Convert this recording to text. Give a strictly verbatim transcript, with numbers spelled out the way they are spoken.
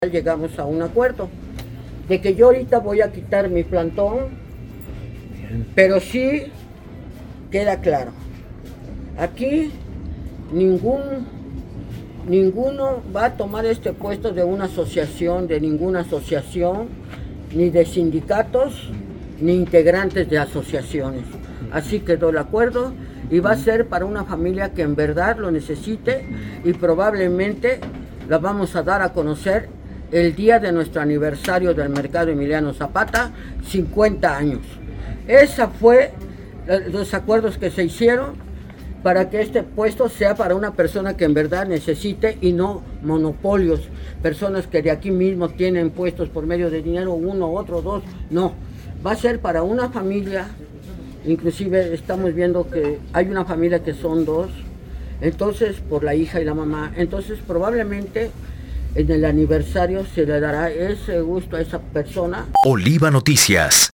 Llegamos a un acuerdo de que yo ahorita voy a quitar mi plantón, pero sí queda claro, aquí ningún ninguno va a tomar este puesto de una asociación, de ninguna asociación, ni de sindicatos, ni integrantes de asociaciones. Así quedó el acuerdo y va a ser para una familia que en verdad lo necesite y probablemente la vamos a dar a conocer el día de nuestro aniversario del Mercado Emiliano Zapata, cincuenta años. Esos fue los acuerdos que se hicieron para que este puesto sea para una persona que en verdad necesite y no monopolios, personas que de aquí mismo tienen puestos por medio de dinero, uno, otro, dos, no. Va a ser para una familia, inclusive estamos viendo que hay una familia que son dos, entonces por la hija y la mamá, entonces probablemente en el aniversario se le dará ese gusto a esa persona. Oliva Noticias.